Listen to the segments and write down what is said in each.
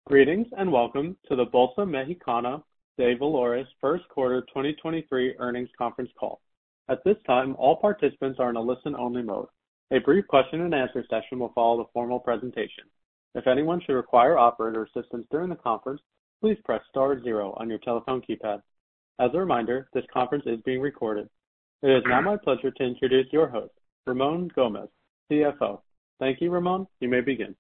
Greetings and welcome to the Bolsa Mexicana de Valores first quarter 2023 earnings conference call. At this time, all participants are in a listen-only mode. A brief question and answer session will follow the formal presentation. If anyone should require operator assistance during the conference, please press star 0 on your telephone keypad. As a reminder, this conference is being recorded. It is now my pleasure to introduce your host, Ramon Gomez, CFO. Thank you, Ramon. You may begin.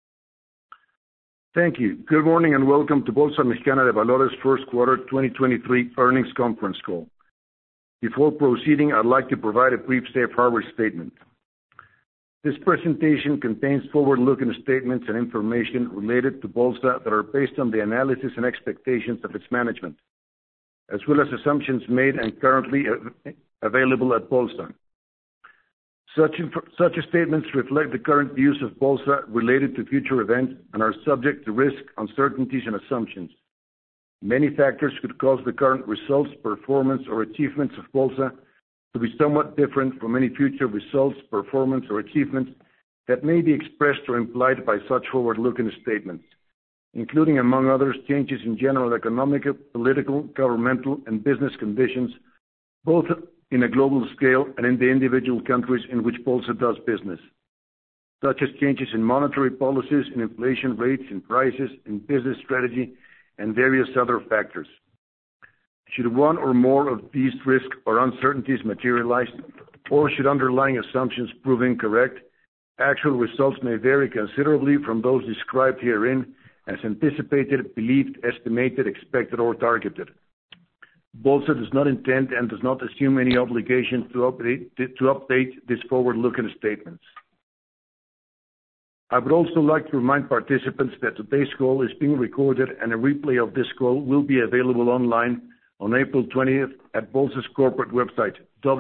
Thank you. Good morning and welcome to Bolsa Mexicana de Valores first quarter 2023 earnings conference call. Before proceeding, I'd like to provide a brief safe harbor statement. This presentation contains forward-looking statements and information related to Bolsa that are based on the analysis and expectations of its management, as well as assumptions made and currently available at Bolsa. Such statements reflect the current views of Bolsa related to future events and are subject to risk, uncertainties, and assumptions. Many factors could cause the current results, performance, or achievements of Bolsa to be somewhat different from any future results, performance, or achievements that may be expressed or implied by such forward-looking statements, including, among others, changes in general economic, political, governmental, and business conditions, both in a global scale and in the individual countries in which Bolsa does business, such as changes in monetary policies, in inflation rates, in prices, in business strategy, and various other factors. Should one or more of these risks or uncertainties materialize, or should underlying assumptions prove incorrect, actual results may vary considerably from those described herein as anticipated, believed, estimated, expected, or targeted. Bolsa does not intend and does not assume any obligation to update these forward-looking statements. I would also like to remind participants that today's call is being recorded and a replay of this call will be available online on April 20th at Bolsa's corporate website,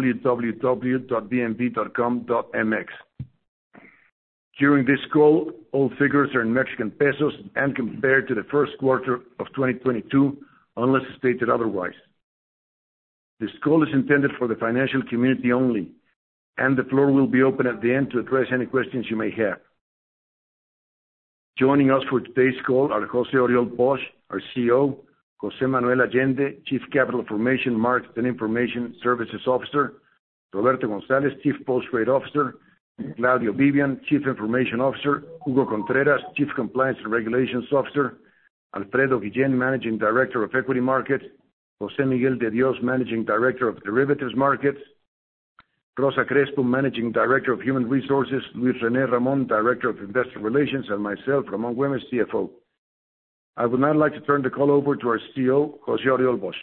www.bmv.com.mx. During this call, all figures are in Mexican pesos and compared to the first quarter of 2022, unless stated otherwise. This call is intended for the financial community only, and the floor will be open at the end to address any questions you may have. Joining us for today's call are José-Oriol Bosch, our CEO, José Manuel Allende, Chief Capital Formation, Market and Information Services Officer, Roberto González, Chief Post-Trade Officer, Claudio Vivian, Chief Information Officer, Hugo Contreras, Chief Compliance and Regulations Officer, Alfredo Guillén, Managing Director of Equity Markets, José Miguel de Dios, Managing Director of Derivatives Markets, Rosa Crespo, Managing Director of Human Resources, Luis René Ramón, Director of Investor Relations, and myself, Ramon Gomez, CFO. I would now like to turn the call over to our CEO, José-Oriol Bosch.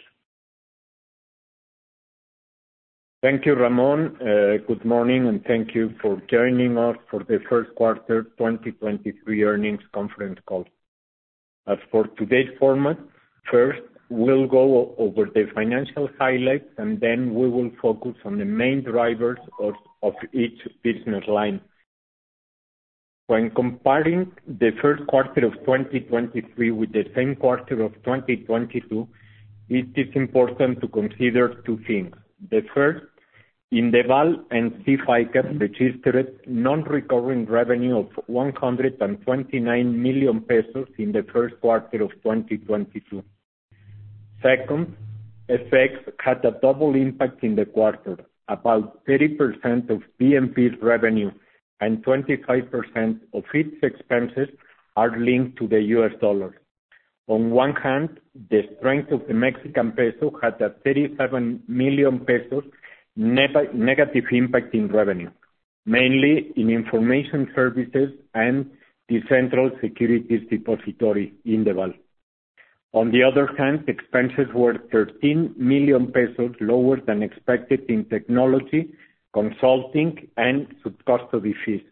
Thank you, Ramon. Good morning, and thank you for joining us for the first quarter 2023 earnings conference call. As for today's format, first, we'll go over the financial highlights, and then we will focus on the main drivers of each business line. When comparing the first quarter of 2023 with the same quarter of 2022, it is important to consider two things. The first, Indeval and SIF ICAP registered non-recurring revenue of 129 million pesos in the first quarter of 2022. Second, FX had a double impact in the quarter. About 30% of BMV's revenue and 25% of its expenses are linked to the US dollar. On one hand, the strength of the Mexican peso had a 37 million pesos negative impact in revenue, mainly in information services and the Central Securities Depository, Indeval. On the other hand, expenses were 13 million pesos lower than expected in technology, consulting, and sub-custody fees.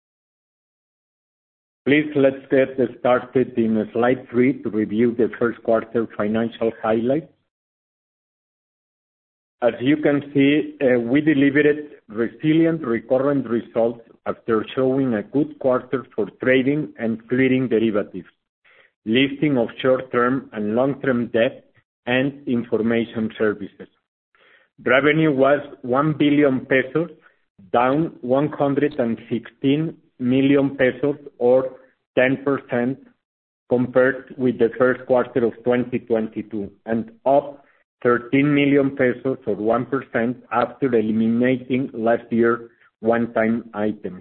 Please, let's get started in slide 3 to review the first quarter financial highlights. As you can see, we delivered resilient recurrent results after showing a good quarter for trading and clearing derivatives, listing of short-term and long-term debt, and information services. Revenue was 1 billion pesos, down 116 million pesos or 10% compared with the first quarter of 2022, and up 13 million pesos or 1% after eliminating last year's one-time items.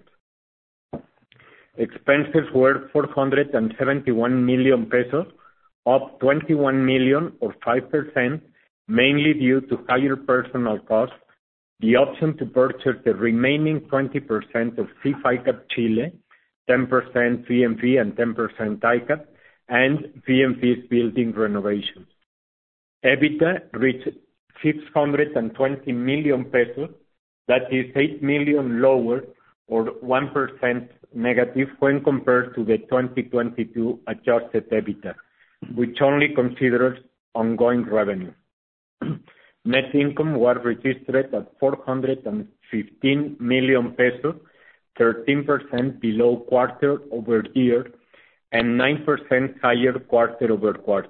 Expenses were 471 million pesos, up 21 million or 5%, mainly due to higher personal costs, the option to purchase the remaining 20% of SIF ICAP Chile, 10% VMP and 10% ICAP, and VMP's building renovations. EBITDA reached 620 million pesos, that is 8 million lower or 1% negative when compared to the 2022 adjusted EBITDA, which only considers ongoing revenue. Net income was registered at 415 million pesos, 13% below quarter-over-year and 9% higher quarter-over-quarter.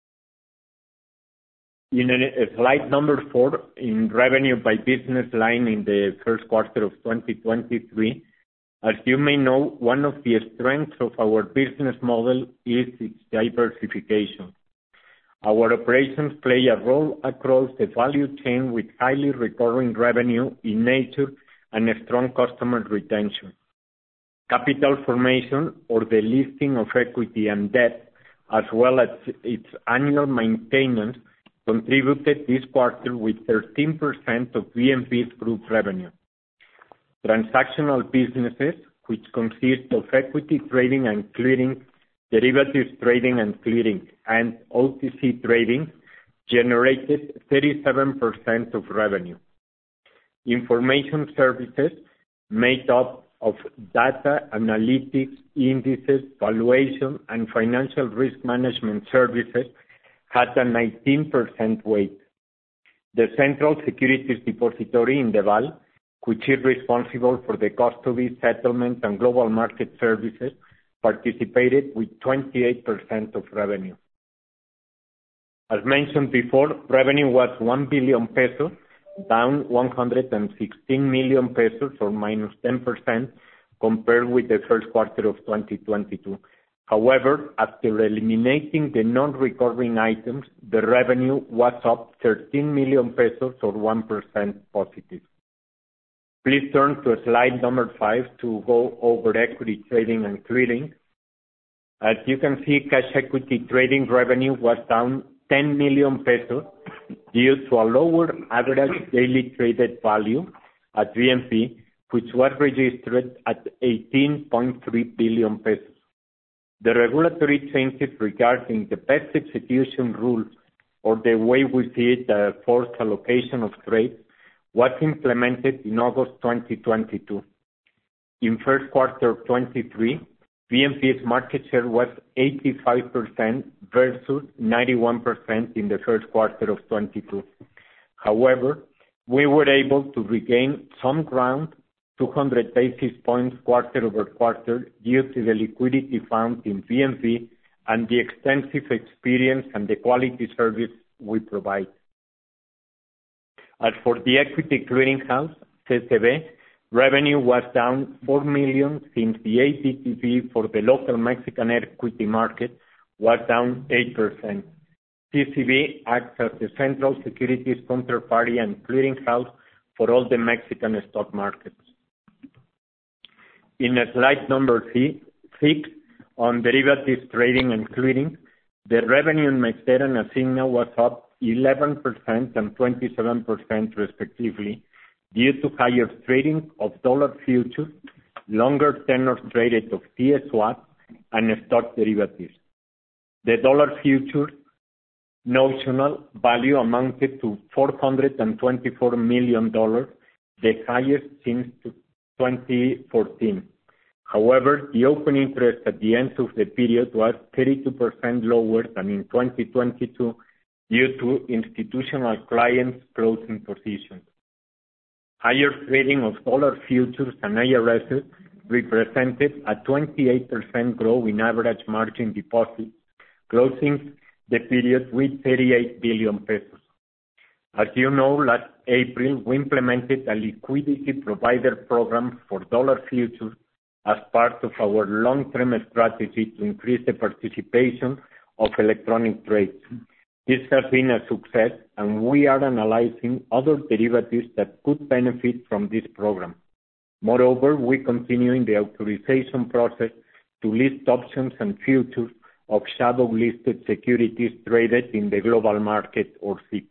In slide number 4, in revenue by business line in the first quarter of 2023, as you may know, one of the strengths of our business model is its diversification. Our operations play a role across the value chain with highly recurring revenue in nature and a strong customer retention. Capital formation, or the listing of equity and debt, as well as its annual maintenance, contributed this quarter with 13% of VMP's group revenue. Transactional businesses, which consist of equity trading and clearing, derivatives trading and clearing, and OTC trading, generated 37% of revenue. Information services, made up of data, analytics, indices, valuation, and financial risk management services, had a 19% weight. The Central Securities Depository in Indeval, which is responsible for the custody, settlement, and global market services, participated with 28% of revenue. As mentioned before, revenue was 1 billion pesos, down 116 million pesos or minus 10% compared with the first quarter of 2022. However, after eliminating the non-recurring items, the revenue was up 13 million pesos or 1% positive. Please turn to slide number 5 to go over equity trading and clearing. As you can see, cash equity trading revenue was down 10 million pesos due to a lower average daily traded value at VMP, which was registered at 18.3 billion pesos. The regulatory changes regarding the best execution rules, or the way we see it, the forced allocation of trades, was implemented in August 2022. In first quarter of 23, VMP's market share was 85% versus 91% in the first quarter of 22. However, we were able to regain some ground, 200 basis points quarter-over-quarter, due to the liquidity found in VMP and the extensive experience and the quality service we provide. As for the equity clearinghouse, CCB, revenue was down 4 million since the ADTV for the local Mexican equity market was down 8%. CCB acts as the central securities counterparty and clearinghouse for all the Mexican stock markets. In slide number 6, on derivatives trading and clearing, the revenue in Mexder and Asigna was up 11% and 27% respectively, due to higher trading of dollar futures, longer tenor traded of TS swap, and stock derivatives. The dollar futures notional value amounted to $424 million, the highest since 2014. However, the open interest at the end of the period was 32% lower than in 2022 due to institutional clients closing positions. Higher trading of dollar futures and IRSs represented a 28% growth in average margin deposits, closing the period with 38 billion pesos. As you know, last April, we implemented a liquidity provider program for dollar futures as part of our long-term strategy to increase the participation of electronic trades. This has been a success, and we are analyzing other derivatives that could benefit from this program. Moreover, we continue in the authorization process to list options and futures of shadow-listed securities traded in the global market, or SIC.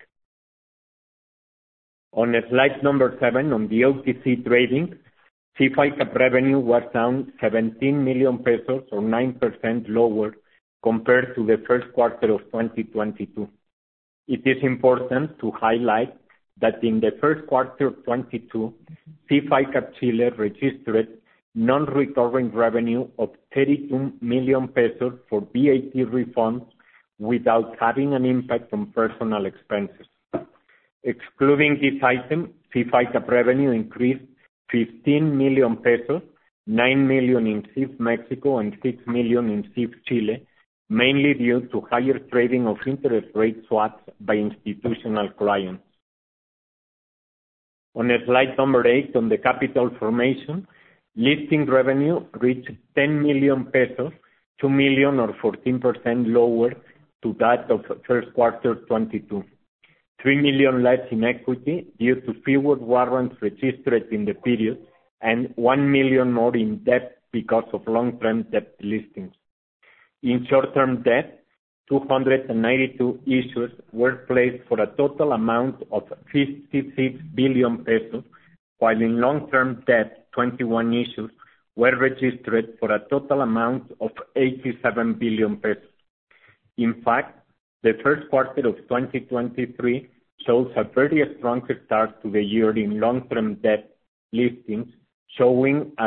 On slide number 7, on the OTC trading, SIF ICAP revenue was down 17 million pesos, or 9% lower, compared to the first quarter of 2022. It is important to highlight that in the first quarter of 2022, SIF ICAP Chile registered non-recurring revenue of 32 million pesos for VAT refunds without having an impact on personal expenses. Excluding this item, SIF ICAP revenue increased 15 million pesos, 9 million in SIF Mexico and 6 million in SIF Chile, mainly due to higher trading of interest rate swaps by institutional clients. On slide number 8, on the capital formation, listing revenue reached 10 million pesos, 2 million or 14% lower to that of first quarter 22. 3 million less in equity due to fewer warrants registered in the period, and 1 million more in debt because of long-term debt listings. In short-term debt, 292 issues were placed for a total amount of 56 billion pesos, while in long-term debt, 21 issues were registered for a total amount of 87 billion pesos. In fact, the first quarter of 2023 shows a very strong start to the year in long-term debt listings, showing a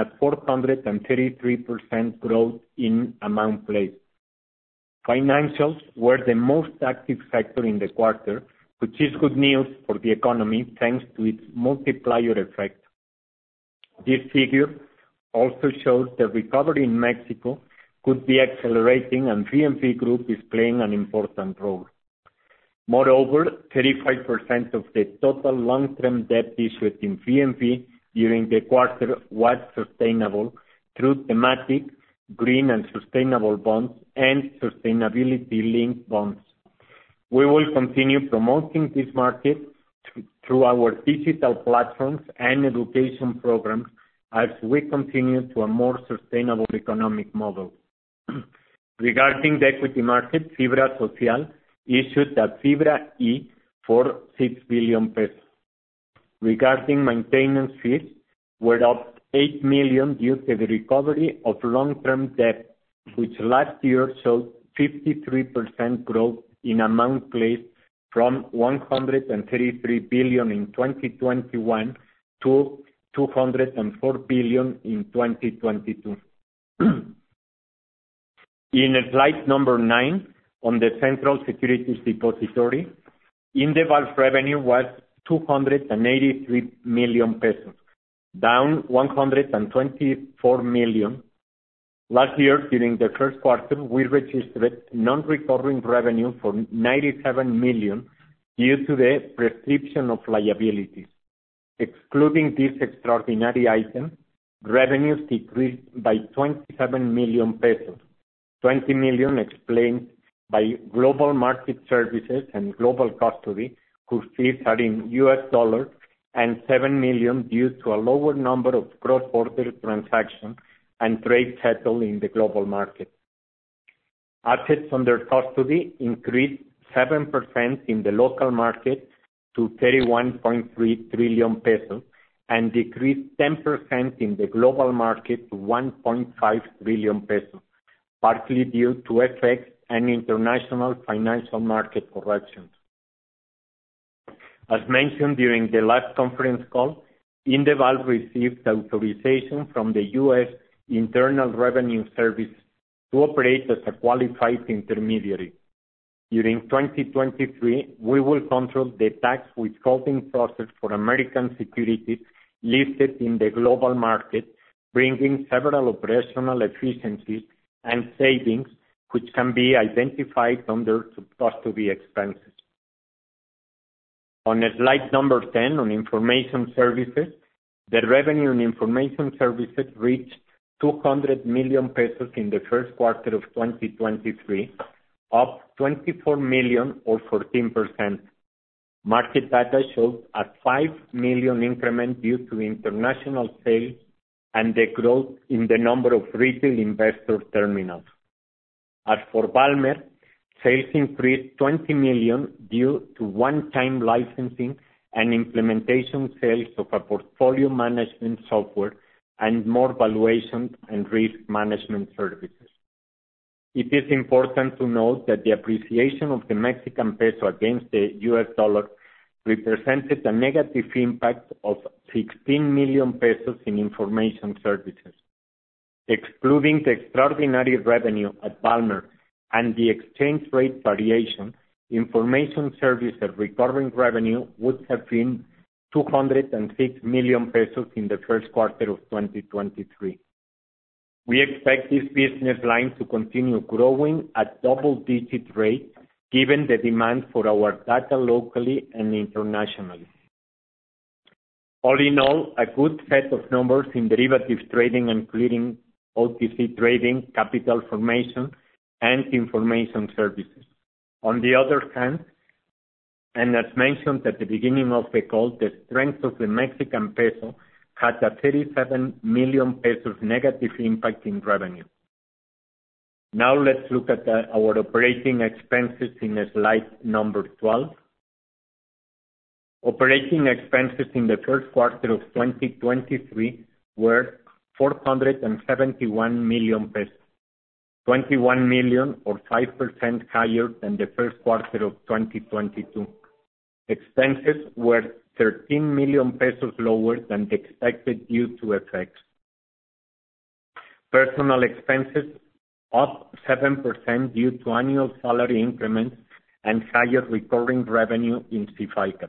433% growth in amount placed. Financials were the most active sector in the quarter, which is good news for the economy thanks to its multiplier effect. This figure also shows the recovery in Mexico could be accelerating, and VNP Group is playing an important role. Moreover, 35% of the total long-term debt issued in VNP during the quarter was sustainable through thematic, green and sustainable bonds and sustainability-linked bonds. We will continue promoting this market through our digital platforms and education programs as we continue to a more sustainable economic model. Regarding the equity market, Fibra Social issued a Fibra E for 6 billion pesos. Regarding maintenance fees, were up 8 million due to the recovery of long-term debt, which last year showed 53% growth in amount placed from 133 billion in 2021 to 204 billion in 2022. In slide number 9, on the Central Securities Depository, Indeval's revenue was 283 million pesos, down 124 million. Last year, during the first quarter, we registered non-recurring revenue for 97 million due to the prescription of liabilities. Excluding this extraordinary item, revenues decreased by 27 million pesos. 20 million explained by global market services and global custody, whose fees are in US dollars, and 7 million due to a lower number of cross-border transactions and trade settled in the global market. Assets under custody increased 7% in the local market to 31.3 trillion pesos and decreased 10% in the global market to 1.5 trillion pesos, partly due to FX and international financial market corrections. As mentioned during the last conference call, Indeval received authorization from the U.S. Internal Revenue Service to operate as a qualified intermediary. During 2023, we will control the tax withholding process for American securities listed in the global market, bringing several operational efficiencies and savings which can be identified under custody expenses. On slide number 10, on information services, the revenue in information services reached 200 million pesos in the first quarter of 2023, up 24 million or 14%. Market data shows a 5 million increment due to international sales and the growth in the number of retail investor terminals. As for Valmer, sales increased 20 million due to one-time licensing and implementation sales of a portfolio management software and more valuation and risk management services. It is important to note that the appreciation of the Mexican peso against the US dollar represented a negative impact of 16 million pesos in information services. Excluding the extraordinary revenue at Valmer and the exchange rate variation, information services recurring revenue would have been 206 million pesos in the first quarter of 2023. We expect this business line to continue growing at double-digit rate given the demand for our data locally and internationally. All in all, a good set of numbers in derivatives trading and clearing, OTC trading, capital formation, and information services. On the other hand, and as mentioned at the beginning of the call, the strength of the Mexican peso had a 37 million pesos negative impact in revenue. Now let's look at our operating expenses in slide number 12. Operating expenses in the first quarter of 2023 were 471 million pesos, 21 million or 5% higher than the first quarter of 2022. Expenses were 13 million pesos lower than expected due to effects. Personal expenses up 7% due to annual salary increments and higher recurring revenue in CIFICAP.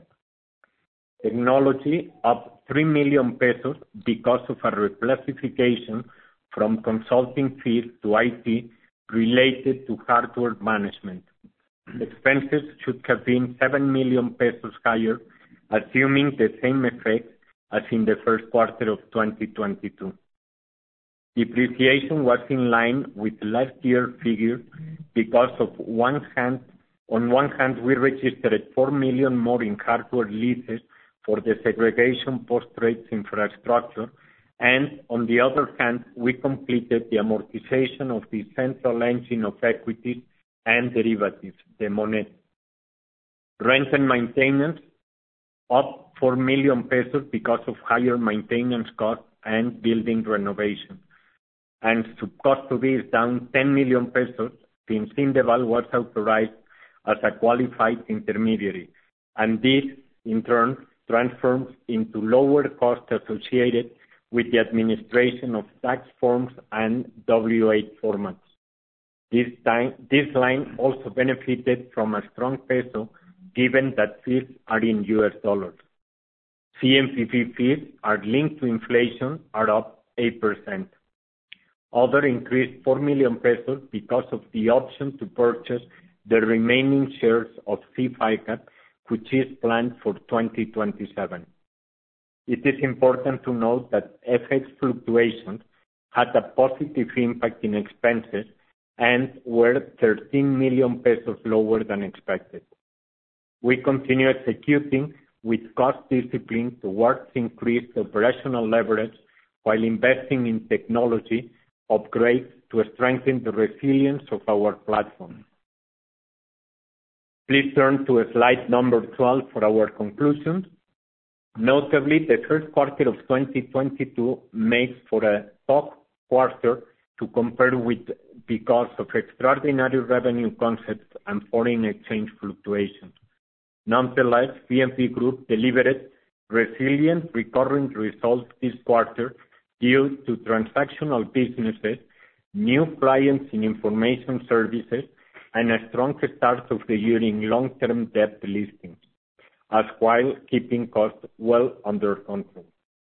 Technology up 3 million pesos because of a reclassification from consulting fees to IT related to hardware management. Expenses should have been 7 million pesos higher, assuming the same effect as in the first quarter of 2022. Depreciation was in line with last year's figure because on one hand, we registered 4 million more in hardware leases for the segregation post-trade infrastructure, and on the other hand, we completed the amortization of the central engine of equities and derivatives, the Monet. Rent and maintenance up 4 million pesos because of higher maintenance costs and building renovation. And custody is down 10 million pesos since Indeval was authorized as a qualified intermediary, and this, in turn, transforms into lower costs associated with the administration of tax forms and W-8 formats. This line also benefited from a strong peso, given that fees are in US dollars. CMPP fees are linked to inflation, are up 8%. Other increased 4 million pesos because of the option to purchase the remaining shares of CIFICAP, which is planned for 2027. It is important to note that FX fluctuations had a positive impact in expenses and were 13 million pesos lower than expected. We continue executing with cost discipline towards increased operational leverage while investing in technology upgrades to strengthen the resilience of our platform. Please turn to slide number 12 for our conclusions. Notably, the first quarter of 2022 makes for a tough quarter to compare with because of extraordinary revenue concepts and foreign exchange fluctuations. Nonetheless, BMV Group delivered resilient recurring results this quarter due to transactional businesses, new clients in information services, and a strong start of the year in long-term debt listings, as while keeping costs well under control.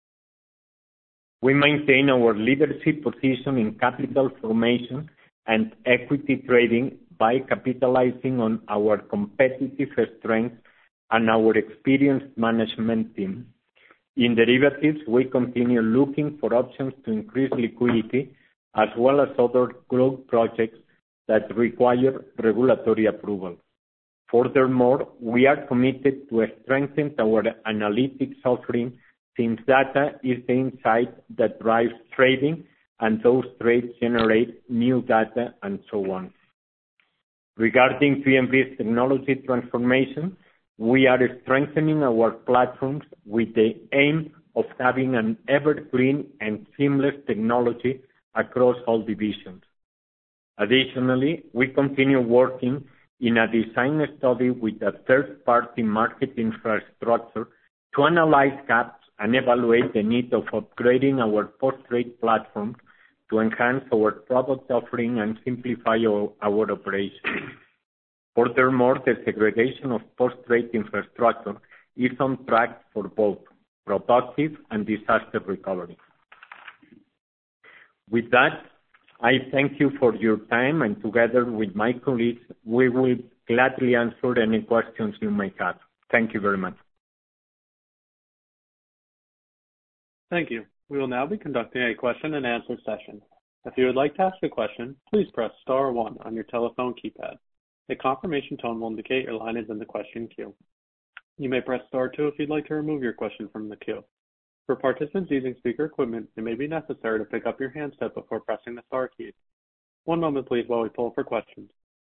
We maintain our leadership position in capital formation and equity trading by capitalizing on our competitive strengths and our experienced management team. In derivatives, we continue looking for options to increase liquidity, as well as other growth projects that require regulatory approval. Furthermore, we are committed to strengthen our analytics offering, since data is the insight that drives trading, and those trades generate new data and so on. Regarding BMV's technology transformation, we are strengthening our platforms with the aim of having an evergreen and seamless technology across all divisions. Additionally, we continue working in a design study with a third-party market infrastructure to analyze gaps and evaluate the need of upgrading our post-trade platform to enhance our product offering and simplify our operations. Furthermore, the segregation of post-trade infrastructure is on track for both productive and disaster recovery. With that, I thank you for your time, and together with my colleagues, we will gladly answer any questions you may have. Thank you very much. Thank you. We will now be conducting a question and answer session. If you would like to ask a question, please press star 1 on your telephone keypad. A confirmation tone will indicate your line is in the question queue. You may press star 2 if you'd like to remove your question from the queue. For participants using speaker equipment, it may be necessary to pick up your handset before pressing the star keys. One moment please while we poll for questions.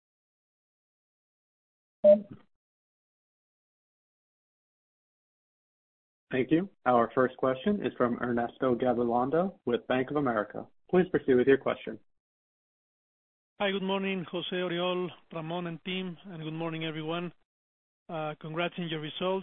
Thank you. Our first question is from Ernesto Gabilondo with Bank of America. Please proceed with your question. Hi, good morning, Jose, Oriol, Ramon, and team, and good morning, everyone. Congrats on your results.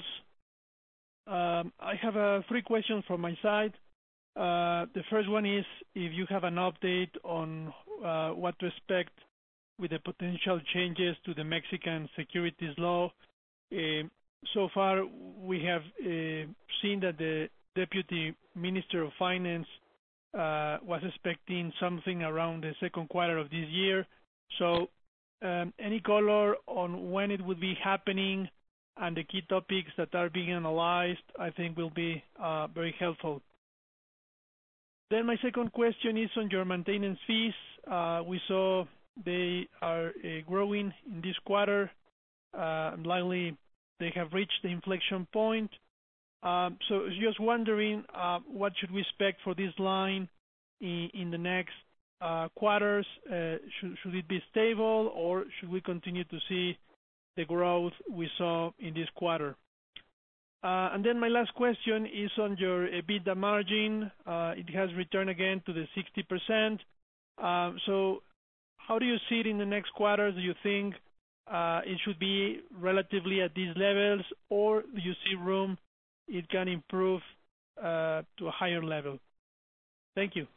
I have 3 questions from my side. The first one is if you have an update on what to expect with the potential changes to the Mexican securities law. So far, we have seen that the Deputy Minister of Finance was expecting something around the second quarter of this year. So, any color on when it would be happening and the key topics that are being analyzed, I think will be very helpful. Then my second question is on your maintenance fees. We saw they are growing in this quarter. Likely they have reached the inflection point. So just wondering, what should we expect for this line in the next quarters? Should it be stable, or should we continue to see the growth we saw in this quarter? And then my last question is on your EBITDA margin. It has returned again to the 60%. So how do you see it in the next quarters? Do you think it should be relatively at these levels, or do you see room it can improve to a higher level? Thank you.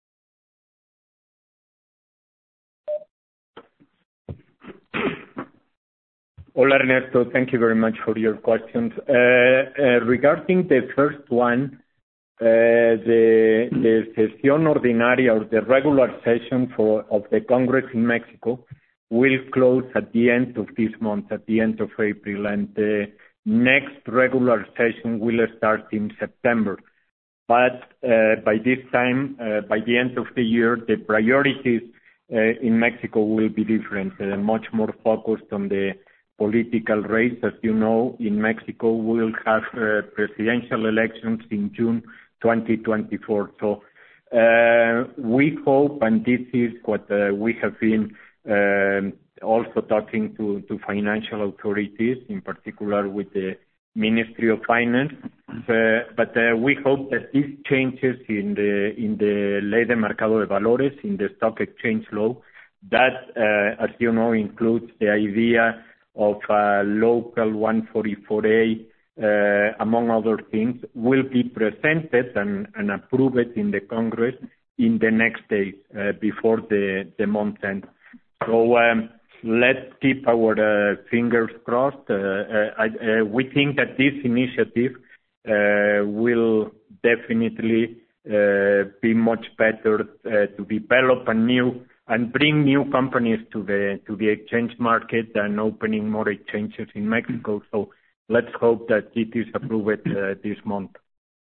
Hola, Ernesto. Thank you very much for your questions. Regarding the first one, the sesión ordinaria, or the regular session of the Congress in Mexico, will close at the end of this month, at the end of April, and the next regular session will start in September. But by this time, by the end of the year, the priorities in Mexico will be different, much more focused on the political race. As you know, in Mexico, we will have presidential elections in June 2024. So we hope, and this is what we have been also talking to financial authorities, in particular with the Ministry of Finance. But we hope that these changes in the Ley de Mercado de Valores, in the stock exchange law, that, as you know, includes the idea of local 144A, among other things, will be presented and approved in the Congress in the next days before the month end. So let's keep our fingers crossed. We think that this initiative will definitely be much better to develop and bring new companies to the exchange market and opening more exchanges in Mexico. So let's hope that it is approved this month.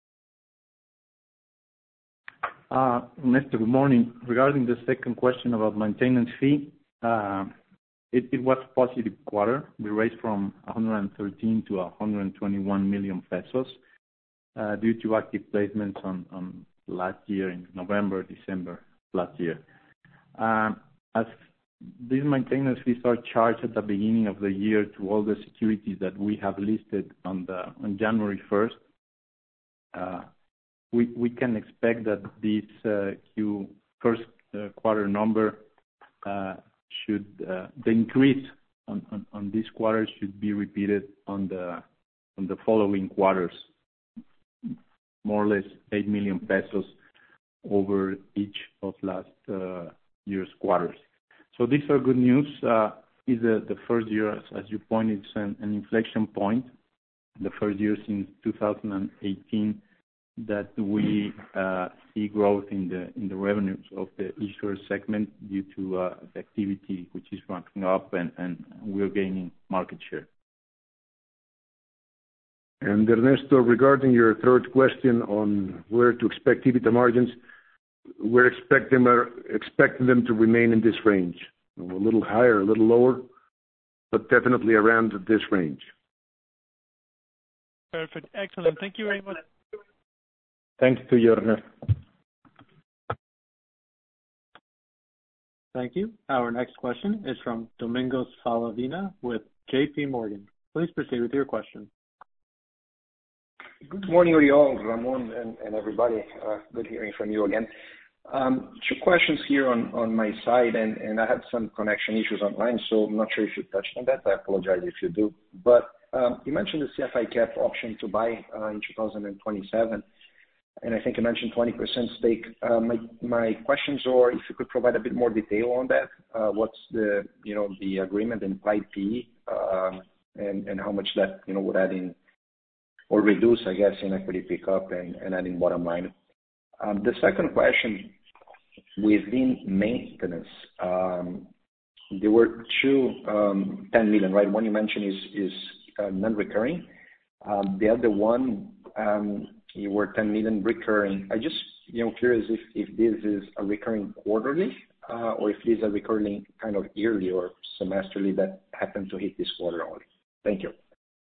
Ernesto, good morning. Regarding the second question about maintenance fee, it was a positive quarter. We raised from 113 to 121 million pesos due to active placements on last year in November, December last year. As these maintenance fees are charged at the beginning of the year to all the securities that we have listed on January 1st, we can expect that this first quarter number should the increase on this quarter should be repeated on the following quarters, more or less 8 million pesos over each of last year's quarters. So these are good news. Is the first year, as you pointed, an inflection point, the first year since 2018 that we see growth in the revenues of the issuer segment due to the activity which is ramping up and we're gaining market share. And Ernesto, regarding your third question on where to expect EBITDA margins, we're expecting them to remain in this range, a little higher, a little lower, but definitely around this range. Perfect. Excellent. Thank you very much. Thanks to you, Ernesto. Thank you. Our next question is from Domingos Falavina with JP Morgan. Please proceed with your question. Good morning, Oriol, Ramon, and everybody. Good hearing from you again. Two questions here on my side, and I had some connection issues online, so I'm not sure if you touched on that. I apologize if you do. But you mentioned the CFI cap option to buy in 2027, and I think you mentioned 20% stake. My questions are if you could provide a bit more detail on that. What's the agreement implied PE, and how much that would add in or reduce, I guess, in equity pickup and add in bottom line. The second question, within maintenance, there were two 10 million, right? One you mentioned is non-recurring. The other one, you were 10 million recurring. I just curious if this is a recurring quarterly or if this is a recurring kind of yearly or semesterly that happened to hit this quarter only. Thank you.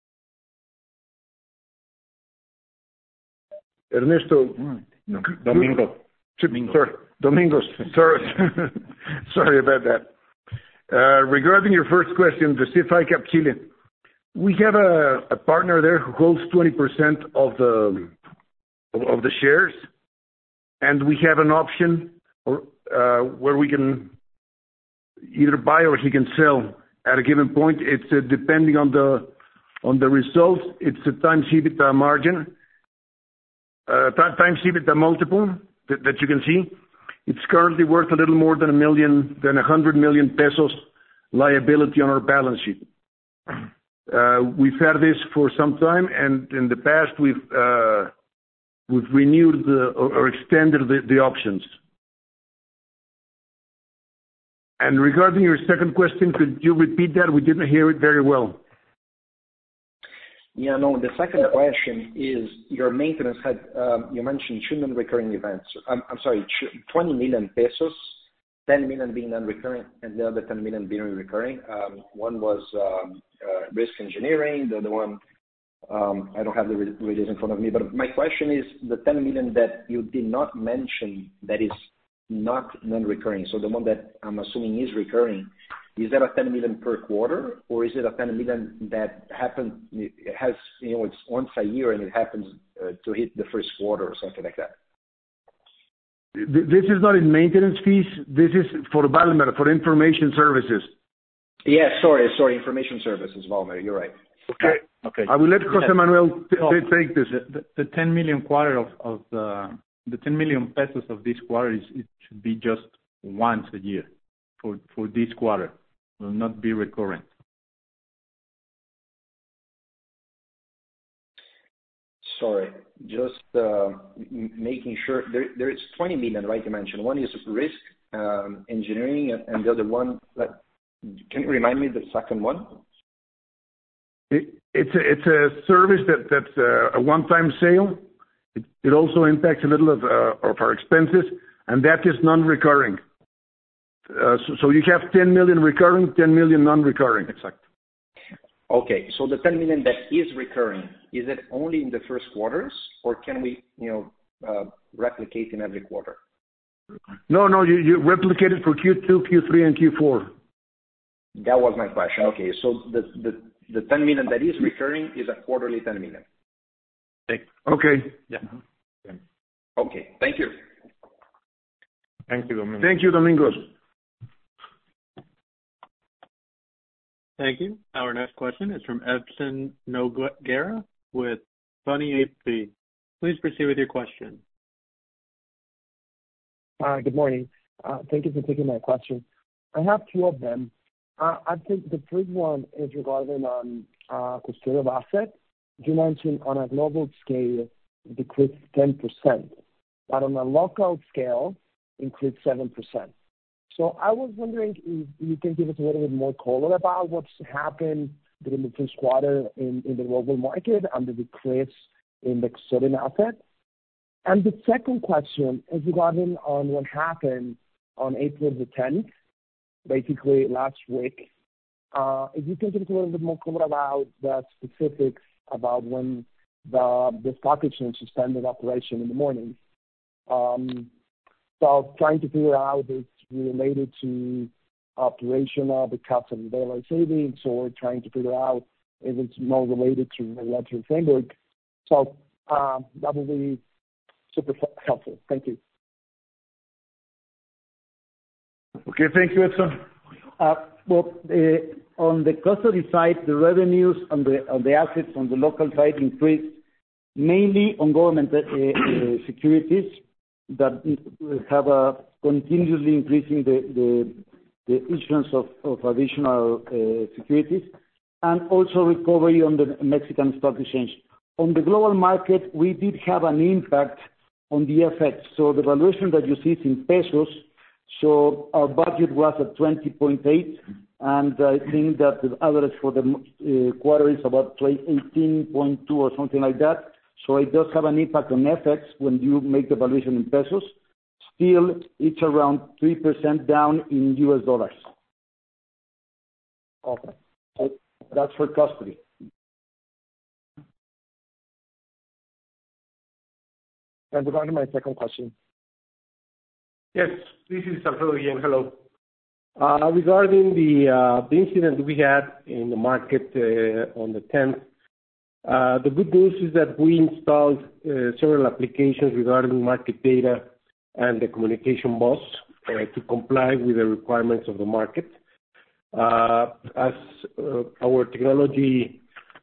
Ernesto. Domingos. Domingos. Sorry about that. Regarding your first question, the CFI Cap Chile, we have a partner there who holds 20% of the shares, and we have an option where we can either buy or he can sell at a given point. It's depending on the results. It's a times EBITDA margin. Times EBITDA multiple that you can see. It's currently worth a little more than 100 million pesos liability on our balance sheet. We've had this for some time, and in the past we've renewed or extended the options. And regarding your second question, could you repeat that? We didn't hear it very well. Yeah, no, the second question is your maintenance had, you mentioned two non-recurring events. I'm sorry, 20 million pesos, 10 million being non-recurring, and the other 10 million being recurring. One was risk engineering, the other one, I don't have the release in front of me, but my question is the 10 million that you did not mention that is not non-recurring, so the one that I'm assuming is recurring, is that a 10 million per quarter, or is it a 10 million that it's once a year and it happens to hit the first quarter or something like that? This is not in maintenance fees. This is for Valmer, for information services. Yeah, sorry, information services, Valmer. You're right. Okay. I will let Jose Manuel take this. The 10 million quarter of the 10 million pesos of this quarter it should be just once a year for this quarter. Will not be recurrent. Sorry, just making sure. There is 20 million, right? You mentioned one is risk engineering, and the other one. Can you remind me the second one? It's a service that's a one-time sale. It also impacts a little of our expenses, and that is non-recurring. So you have 10 million recurring, 10 million non-recurring. Exactly. Okay. So the 10 million that is recurring, is it only in the first quarters, or can we, replicate in every quarter? No, you replicate it for Q2, Q3, and Q4. That was my question. Okay. So the 10 million that is recurring is a quarterly 10 million. Okay. Yeah. Okay. Thank you. Thank you, Domingos. Thank you, Domingos. Thank you. Our next question is from Edson Nogueira with Funny AP. Please proceed with your question. Good morning. Thank you for taking my question. I have two of them. I think the first one is regarding custodial asset. You mentioned on a global scale, it decreased 10%, but on a local scale, increased 7%. So I was wondering if you can give us a little bit more color about what's happened during the first quarter in the global market and the decrease in the custodial asset. And the second question is regarding on what happened on April the 10th, basically last week. If you can give us a little bit more color about the specifics about when the stock exchange suspended operation in the morning. So trying to figure out if it's related to operational because of the daylight savings, or trying to figure out if it's more related to regulatory framework. So that will be super helpful. Thank you. Okay, thank you, Edson. On the custody side, the revenues on the assets on the local side increased mainly on government securities that have continuously increasing the issuance of additional securities, and also recovery on the Mexican Stock Exchange. On the global market, we did have an impact on the FX. So the valuation that you see is in pesos. So our budget was at 20.8, and I think that the average for the quarter is about 18.2 or something like that. So it does have an impact on FX when you make the valuation in pesos. Still, it's around 3% down in US dollars. Okay. So that's for custody. And regarding my second question. Yes, this is Alfredo again. Hello. Regarding the incident we had in the market on the 10th, the good news is that we installed several applications regarding market data and the communication bus to comply with the requirements of the market. As our technology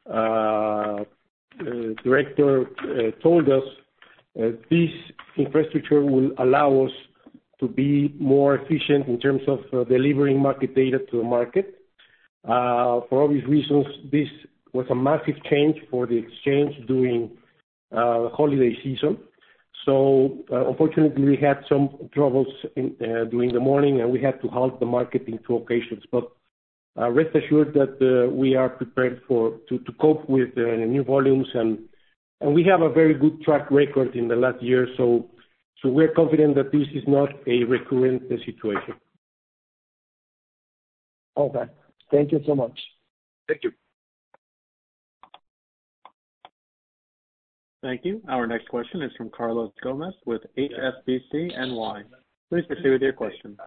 director told us, this infrastructure will allow us to be more efficient in terms of delivering market data to the market. For obvious reasons, this was a massive change for the exchange during holiday season. So unfortunately, we had some troubles during the morning, and we had to halt the market in 2 occasions. But rest assured that we are prepared to cope with the new volumes, and we have a very good track record in the last year. So we're confident that this is not a recurrent situation. Okay. Thank you so much. Thank you. Thank you. Our next question is from Carlos Gomez with HSBC NY. Please proceed with your question.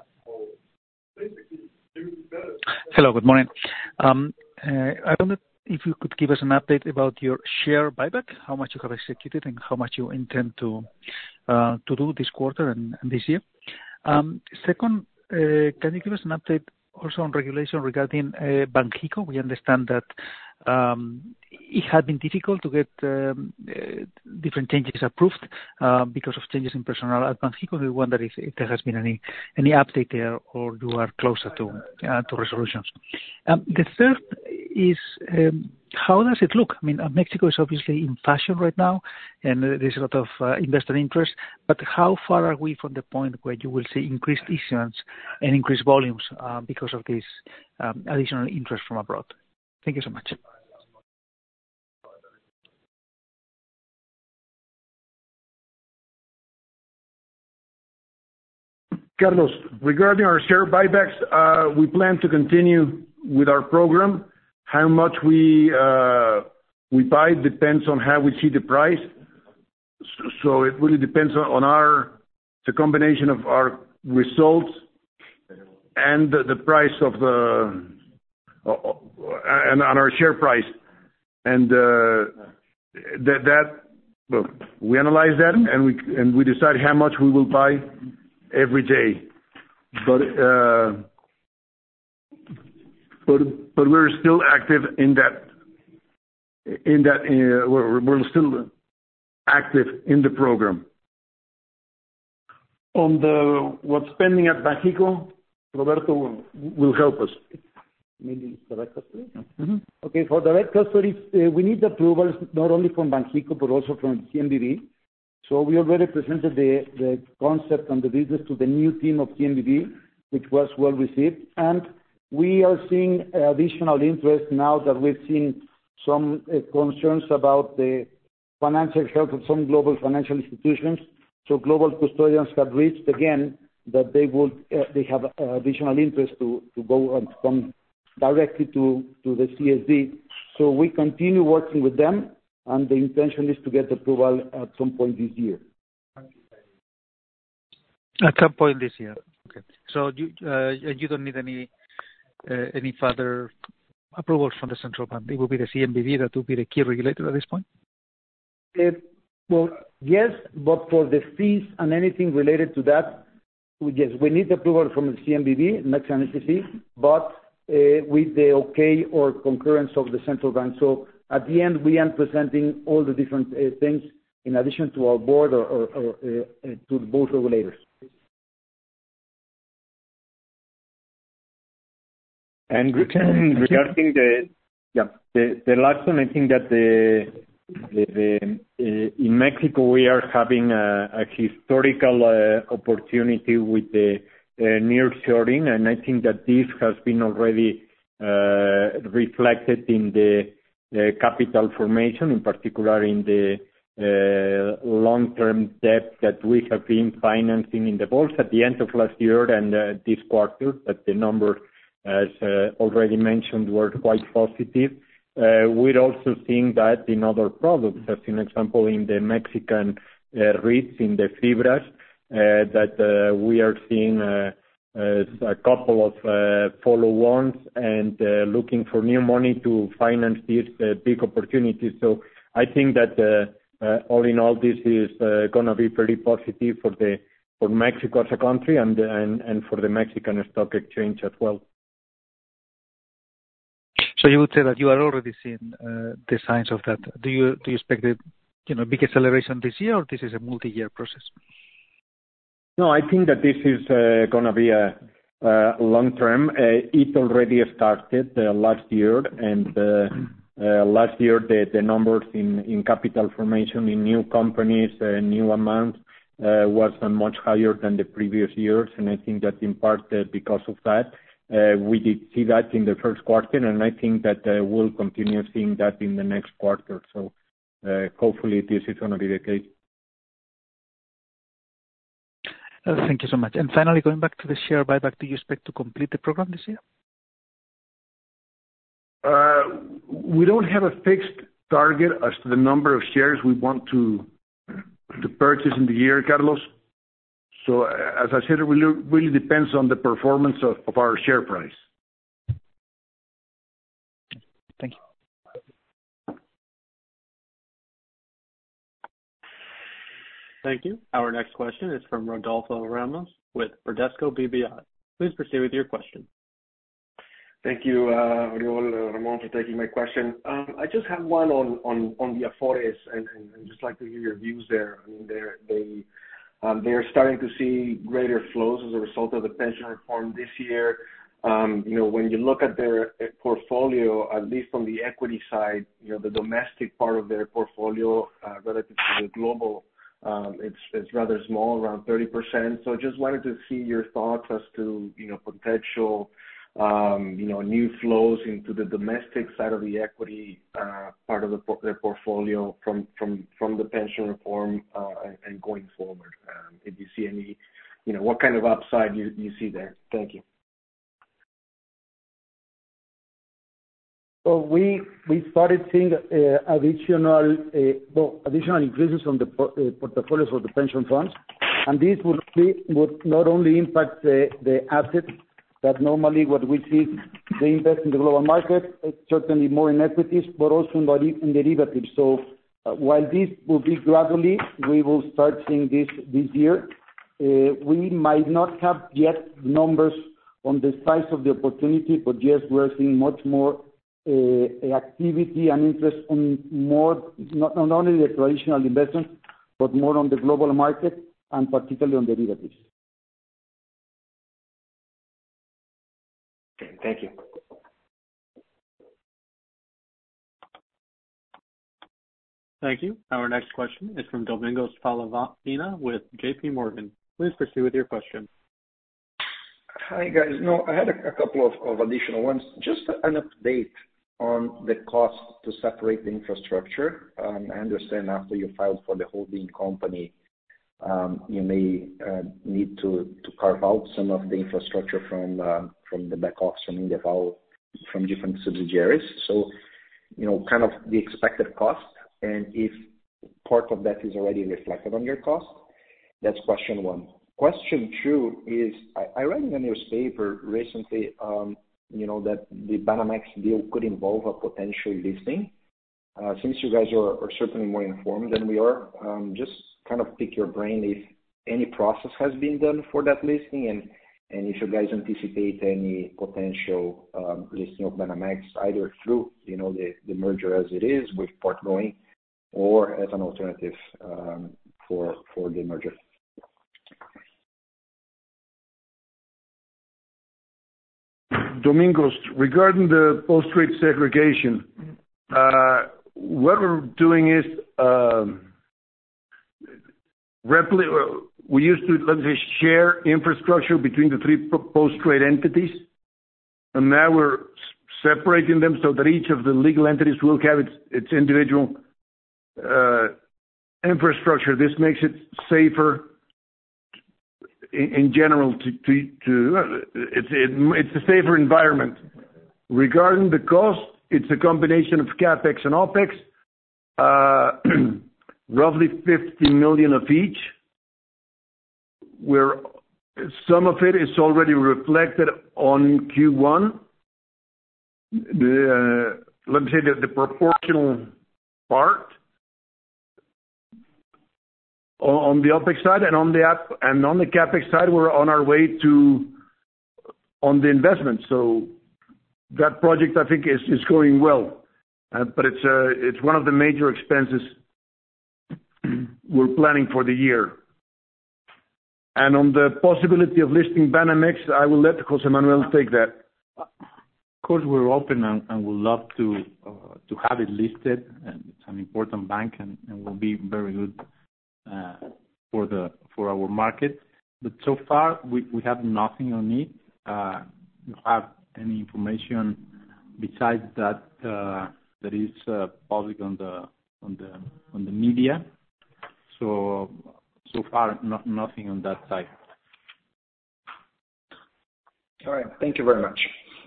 Hello, good morning. I wonder if you could give us an update about your share buyback, how much you have executed and how much you intend to do this quarter and this year. Second, can you give us an update also on regulation regarding Banxico? We understand that it had been difficult to get different changes approved because of changes in personnel at Banxico. We wonder if there has been any update there, or you are closer to resolutions. The third is, how does it look? I mean, Mexico is obviously in fashion right now, and there's a lot of investor interest, but how far are we from the point where you will see increased issuance and increased volumes because of this additional interest from abroad? Thank you so much. Carlos, regarding our share buybacks, we plan to continue with our program. How much we buy depends on how we see the price. So it really depends on the combination of our results and the price of and on our share price. And well, we analyze that and we decide how much we will buy every day. But we're still active in that. We're still active in the program. On what's pending at Banxico, Roberto will help us. Maybe direct custody? Mm-hmm. Okay, for direct custody, we need approvals not only from Banxico but also from CNBV. So we already presented the concept and the business to the new team of CNBV, which was well received. And we are seeing additional interest now that we've seen some concerns about the financial health of some global financial institutions. So global custodians have reached again that they have additional interest to go and come directly to the CSD. So we continue working with them, and the intention is to get approval at some point this year. At some point this year. Okay. So you don't need any further approvals from the central bank. It will be the CNBV that will be the key regulator at this point? Well, yes, but for the fees and anything related to that, yes, we need approval from the CNBV, Mexican SEC, but with the okay or concurrence of the central bank. So at the end, we are presenting all the different things in addition to our board or to both regulators. And regarding the last one, I think that in Mexico we are having a historical opportunity with the nearshoring, and I think that this has been already reflected in the capital formation, in particular in the long-term debt that we have been financing in the bonds at the end of last year and this quarter, that the numbers, as already mentioned, were quite positive. We're also seeing that in other products, as an example in the Mexican REITs, in the FIBRAs, that we are seeing a couple of follow-ons and looking for new money to finance these big opportunities. So I think that all in all, this is going to be very positive for Mexico as a country and for the Mexican Stock Exchange as well. So you would say that you are already seeing the signs of that. Do you expect a big acceleration this year, or this is a multi-year process? No, I think that this is going to be a long term. It already started last year, and last year the numbers in capital formation in new companies, new amounts, was much higher than the previous years, and I think that in part because of that. We did see that in the first quarter, and I think that we'll continue seeing that in the next quarter. So hopefully this is going to be the case. Thank you so much. And finally, going back to the share buyback, do you expect to complete the program this year? We don't have a fixed target as to the number of shares we want to purchase in the year, Carlos. So, as I said, it really depends on the performance of our share price. Thank you. Thank you. Our next question is from Rodolfo Ramos with Bradesco BBI. Please proceed with your question. Thank you, Oriol, Ramon, for taking my question. I just have one on the Afores, and just like to hear your views there. I mean, they are starting to see greater flows as a result of the pension reform this year. When you look at their portfolio, at least on the equity side, the domestic part of their portfolio relative to the global, it's rather small, around 30%. So just wanted to see your thoughts as to potential new flows into the domestic side of the equity part of their portfolio from the pension reform and going forward. If you see any what kind of upside you see there? Thank you. So we started seeing additional increases on the portfolios of the pension funds, and this would not only impact the assets that normally what we see they invest in the global market, certainly more in equities, but also in derivatives. So while this will be gradually, we will start seeing this year. We might not have yet numbers on the size of the opportunity, but yes, we're seeing much more activity and interest on more, not only the traditional investments, but more on the global market and particularly on derivatives. Okay, thank you. Thank you. Our next question is from Domingos Falavina with JP Morgan. Please proceed with your question. Hi, guys. No, I had a couple of additional ones. Just an update on the cost to separate the infrastructure. I understand after you filed for the holding company, you may need to carve out some of the infrastructure from the back office, from Indeval, from different subsidiaries. So, kind of the expected cost, and if part of that is already reflected on your cost. That's question one. Question two is, I read in the newspaper recently, that the Banamex deal could involve a potential listing. Since you guys are certainly more informed than we are, just kind of pick your brain if any process has been done for that listing, and if you guys anticipate any potential listing of Banamex, either through, the merger as it is with Port going, or as an alternative for the merger. Domingos, regarding the post-trade segregation, what we're doing is we used to, let's say, share infrastructure between the three post-trade entities, and now we're separating them so that each of the legal entities will have its individual infrastructure. This makes it safer in general. It's a safer environment. Regarding the cost, it's a combination of CapEx and OpEx, roughly 50 million of each. Where some of it is already reflected on Q1. Let me say the proportional part on the OpEx side, and on the CapEx side, we're on our way on the investment. So that project, I think, is going well, but it's one of the major expenses we're planning for the year. And on the possibility of listing Banamex, I will let José Manuel take that. Of course, we're open and would love to have it listed. And it's an important bank and will be very good for our market. But so far, we have nothing on it. You have any information besides that that is public on the media. So far, nothing on that side. All right. Thank you very much.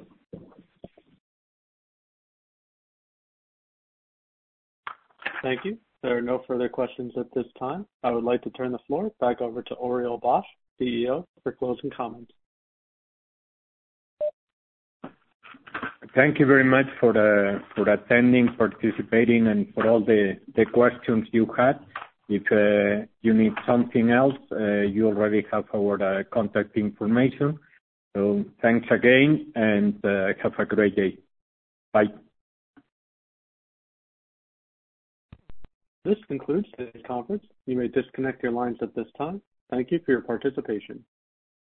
Thank you. There are no further questions at this time. I would like to turn the floor back over to Oriol Bosch, CEO, for closing comments. Thank you very much for attending, participating, and for all the questions you had. If you need something else, you already have our contact information. So thanks again, and have a great day. Bye. This concludes today's conference. You may disconnect your lines at this time. Thank you for your participation.